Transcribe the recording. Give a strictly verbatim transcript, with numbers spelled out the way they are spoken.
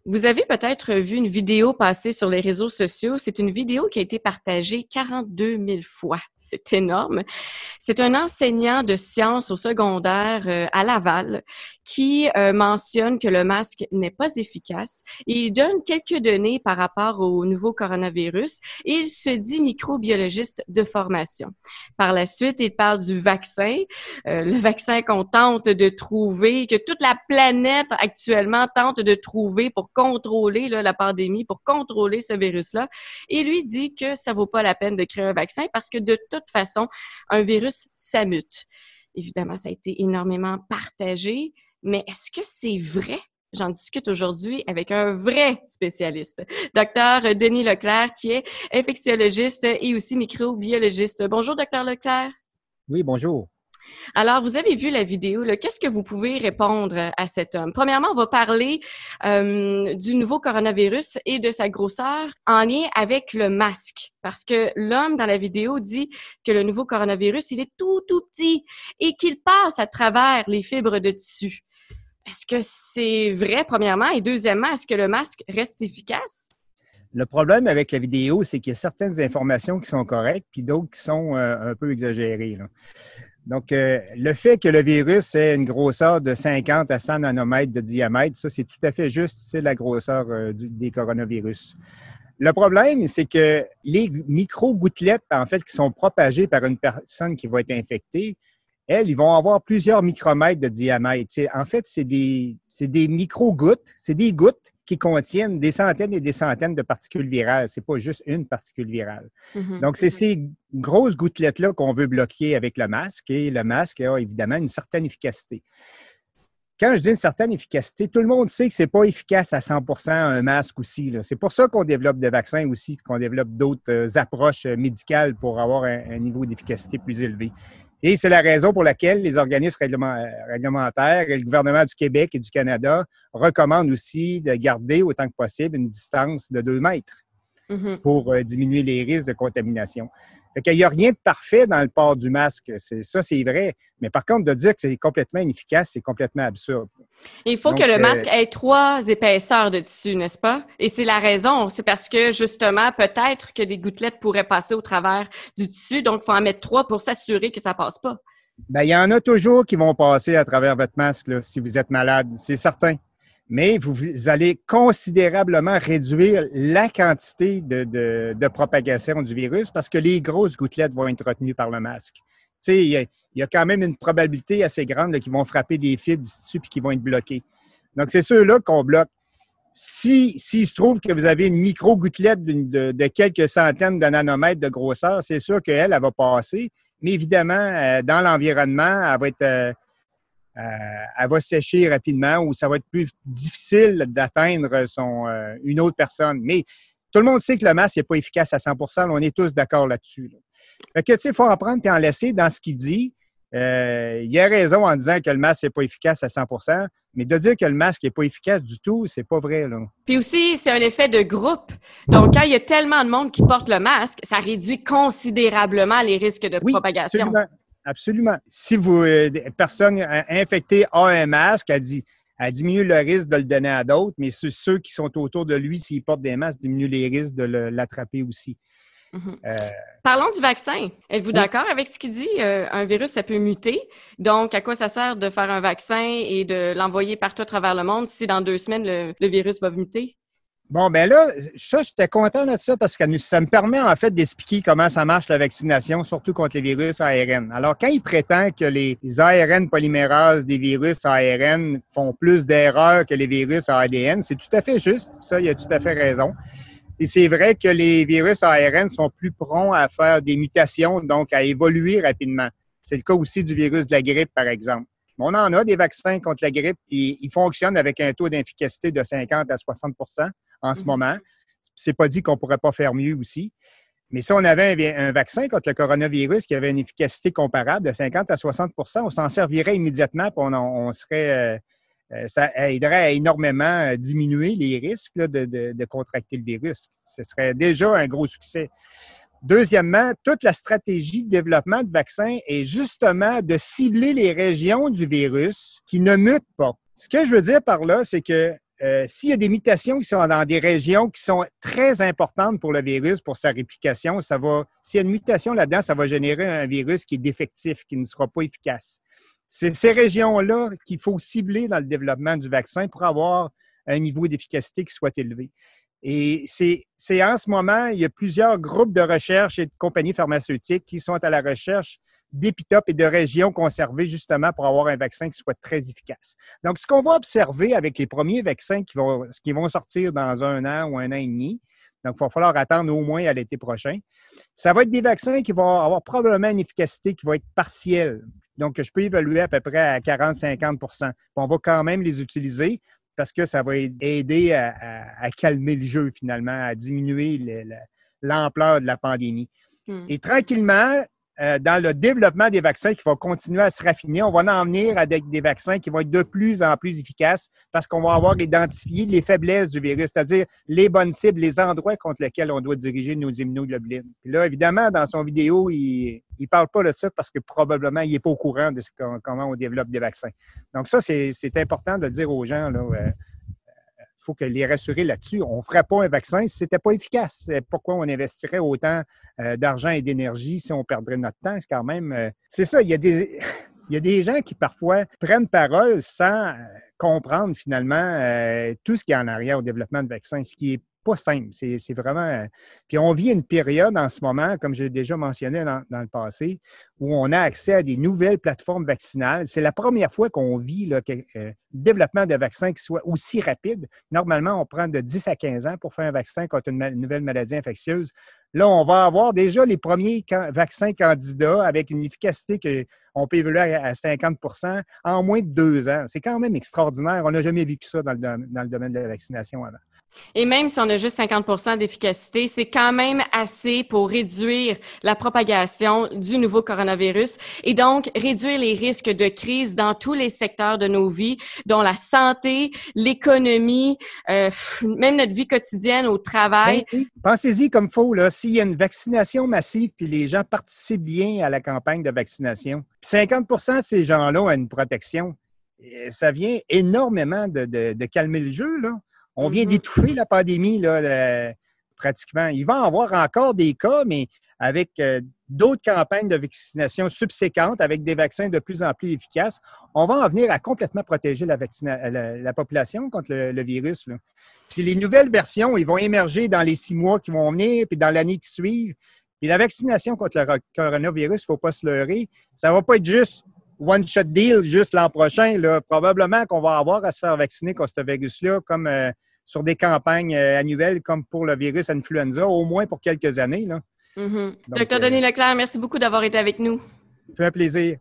Vous avez peut-être vu une vidéo passer sur les réseaux sociaux. C'est une vidéo qui a été partagée quarante-deux mille fois. C'est énorme. C'est un enseignant de sciences au secondaire euh, à Laval qui euh, mentionne que le masque n'est pas efficace et il donne quelques données par rapport au nouveau coronavirus et il se dit microbiologiste de formation. Par la suite, il parle du vaccin, euh, le vaccin qu'on tente de trouver, que toute la planète actuellement tente de trouver pour contrôler là, la pandémie, pour contrôler ce virus-là. Et lui dit que ça vaut pas la peine de créer un vaccin parce que de toute façon, un virus, ça mute. Évidemment, ça a été énormément partagé, mais est-ce que c'est vrai? J'en discute aujourd'hui avec un vrai spécialiste, docteur Denis Leclerc, qui est infectiologiste et aussi microbiologiste. Bonjour, docteur Leclerc. Oui, bonjour. Alors, vous avez vu la vidéo, là. Qu'est-ce que vous pouvez répondre à cet homme? Premièrement, on va parler euh, du nouveau coronavirus et de sa grosseur en lien avec le masque. Parce que l'homme dans la vidéo dit que le nouveau coronavirus, il est tout, tout petit et qu'il passe à travers les fibres de tissu. Est-ce que c'est vrai, premièrement? Et deuxièmement, est-ce que le masque reste efficace? Le problème avec la vidéo, c'est qu'il y a certaines informations qui sont correctes puis d'autres qui sont euh, un peu exagérées, là. Donc, euh, le fait que le virus ait une grosseur de cinquante à cent nanomètres de diamètre, ça, c'est tout à fait juste, c'est la grosseur euh, du, des coronavirus. Le problème, c'est que les micro-gouttelettes, en fait, qui sont propagées par une personne qui va être infectée, elles, ils vont avoir plusieurs micromètres de diamètre. C'est, en fait, c'est des, c'est des micro-gouttes, c'est des gouttes qui contiennent des centaines et des centaines de particules virales. C'est pas juste une particule virale. Mm-hmm. Donc, c'est ces grosses gouttelettes-là qu'on veut bloquer avec le masque et le masque a évidemment une certaine efficacité. Quand je dis une certaine efficacité, tout le monde sait que c'est pas efficace à cent pour cent un masque aussi, là. C'est pour ça qu'on développe des vaccins aussi, qu'on développe d'autres euh, approches médicales pour avoir un, un niveau d'efficacité plus élevé. Et c'est la raison pour laquelle les organismes réglementaires et le gouvernement du Québec et du Canada recommandent aussi de garder autant que possible une distance de deux mètres mm-hmm. pour euh, diminuer les risques de contamination. Fait qu'il n'y a rien de parfait dans le port du masque. C'est, ça, c'est vrai. Mais par contre, de dire que c'est complètement inefficace, c'est complètement absurde. Il faut Donc, que le masque euh, ait trois épaisseurs de tissu, n'est-ce pas? Et c'est la raison. C'est parce que, justement, peut-être que des gouttelettes pourraient passer au travers du tissu. Donc, il faut en mettre trois pour s'assurer que ça passe pas. Bien, il y en a toujours qui vont passer à travers votre masque, là, si vous êtes malade. C'est certain. Mais vous, vous allez considérablement réduire la quantité de, de, de propagation du virus parce que les grosses gouttelettes vont être retenues par le masque. Tu sais, il y a, il y a quand même une probabilité assez grande là, qu'ils vont frapper des fibres du tissu puis qu'ils vont être bloqués. Donc, c'est ceux-là qu'on bloque. Si, s'il se trouve que vous avez une micro-gouttelette de, de, de quelques centaines de nanomètres de grosseur, c'est sûr qu'elle, elle va passer. Mais évidemment, euh, dans l'environnement, elle va être... Euh, Euh, elle va sécher rapidement ou ça va être plus difficile d'atteindre son euh, une autre personne. Mais tout le monde sait que le masque n'est pas efficace à cent pour cent. Là, on est tous d'accord là-dessus. Là. Fait que, tu sais, il faut en prendre et en laisser dans ce qu'il dit. Euh, il a raison en disant que le masque n'est pas efficace à cent pour cent, mais de dire que le masque n'est pas efficace du tout, c'est pas vrai, là. Puis aussi, c'est un effet de groupe. Donc, quand il y a tellement de monde qui porte le masque, ça réduit considérablement les risques de oui, propagation. Absolument. Absolument. Si vous, euh, personne infectée a un masque, elle, dit, elle diminue le risque de le donner à d'autres, mais ceux, ceux qui sont autour de lui, s'ils portent des masques, diminuent les risques de le, l'attraper aussi. Mm-hmm. Euh... Parlons du vaccin. Êtes-vous oui. d'accord avec ce qu'il dit? Euh, un virus, ça peut muter. Donc, à quoi ça sert de faire un vaccin et de l'envoyer partout à travers le monde si dans deux semaines, le, le virus va muter? Bon, ben là, ça, j'étais content de ça parce que ça me permet en fait d'expliquer comment ça marche la vaccination, surtout contre les virus A R N. Alors, quand il prétend que les A R N polymérases des virus A R N font plus d'erreurs que les virus A D N, c'est tout à fait juste. Ça, il a tout à fait raison. Et c'est vrai que les virus A R N sont plus prompts à faire des mutations, donc à évoluer rapidement. C'est le cas aussi du virus de la grippe, par exemple. On en a des vaccins contre la grippe et ils fonctionnent avec un taux d'efficacité de cinquante à soixante pour cent en ce mm-hmm. moment. C'est pas dit qu'on pourrait pas faire mieux aussi. Mais si on avait un, un vaccin contre le coronavirus qui avait une efficacité comparable de cinquante à soixante pour cent, on s'en servirait immédiatement et on, on serait, euh, ça aiderait à énormément diminuer les risques là, de, de, de contracter le virus. Ce serait déjà un gros succès. Deuxièmement, toute la stratégie de développement de vaccins est justement de cibler les régions du virus qui ne mutent pas. Ce que je veux dire par là, c'est que euh, s'il y a des mutations qui sont dans des régions qui sont très importantes pour le virus, pour sa réplication, ça va, s'il y a une mutation là-dedans, ça va générer un virus qui est défectif, qui ne sera pas efficace. C'est ces régions-là qu'il faut cibler dans le développement du vaccin pour avoir un niveau d'efficacité qui soit élevé. Et c'est, c'est en ce moment, il y a plusieurs groupes de recherche et de compagnies pharmaceutiques qui sont à la recherche d'épitopes et de régions conservées justement pour avoir un vaccin qui soit très efficace. Donc, ce qu'on va observer avec les premiers vaccins qui vont, qui vont sortir dans un an ou un an et demi, donc il va falloir attendre au moins à l'été prochain, ça va être des vaccins qui vont avoir probablement une efficacité qui va être partielle. Donc, je peux évaluer à peu près à quarante à cinquante pour cent. On va quand même les utiliser parce que ça va aider à, à, à calmer le jeu finalement, à diminuer le, le, l'ampleur de la pandémie. Hum. Et tranquillement, Euh, dans le développement des vaccins qui va continuer à se raffiner, on va en venir avec des vaccins qui vont être de plus en plus efficaces parce qu'on va avoir identifié les faiblesses du virus, c'est-à-dire les bonnes cibles, les endroits contre lesquels on doit diriger nos immunoglobulines. Puis là, évidemment, dans son vidéo, il ne parle pas de ça parce que probablement, il n'est pas au courant de ce, comment on développe des vaccins. Donc ça, c'est, c'est important de dire aux gens, là, euh, il faut que les rassurer là-dessus. On ne ferait pas un vaccin si ce n'était pas efficace. Pourquoi on investirait autant euh, d'argent et d'énergie si on perdrait notre temps? C'est quand même... Euh, c'est ça, il y a des... Il y a des gens qui parfois prennent parole sans comprendre finalement euh, tout ce qui est en arrière au développement de vaccins, ce qui est pas simple. C'est, c'est vraiment... Euh, puis on vit une période en ce moment, comme j'ai déjà mentionné dans, dans le passé, où on a accès à des nouvelles plateformes vaccinales. C'est la première fois qu'on vit là, que, euh, le développement de vaccins qui soit aussi rapide. Normalement, on prend de dix à quinze ans pour faire un vaccin contre une, une nouvelle maladie infectieuse. Là, on va avoir déjà les premiers can- vaccins candidats avec une efficacité qu'on peut évaluer à cinquante pour cent en moins de deux ans. C'est quand même extraordinaire. On n'a jamais vécu ça dans le, dans le domaine de la vaccination avant. Et même si on a juste cinquante pour cent d'efficacité, c'est quand même assez pour réduire la propagation du nouveau coronavirus et donc réduire les risques de crise dans tous les secteurs de nos vies, dont la santé, l'économie, euh, même notre vie quotidienne au travail. Ben, pensez-y comme il faut, là, s'il y a une vaccination massive puis les gens participent bien à la campagne de vaccination, puis cinquante pour cent de ces gens-là ont une protection, ça vient énormément de, de, de calmer le jeu, là. On vient d'étouffer la pandémie, là, euh, pratiquement. Il va y avoir encore des cas, mais avec euh, d'autres campagnes de vaccination subséquentes, avec des vaccins de plus en plus efficaces, on va en venir à complètement protéger la, vaccina- la, la population contre le, le virus, là. Puis les nouvelles versions, ils vont émerger dans les six mois qui vont venir, puis dans l'année qui suit. Puis la vaccination contre le coronavirus, il ne faut pas se leurrer, ça ne va pas être juste one-shot deal juste l'an prochain, là. Probablement qu'on va avoir à se faire vacciner contre ce virus-là, comme... Euh, sur des campagnes euh, annuelles comme pour le virus influenza, au moins pour quelques années, là. Mm-hmm. Donc, Docteur Denis Leclerc, merci beaucoup d'avoir été avec nous. Ça fait un plaisir.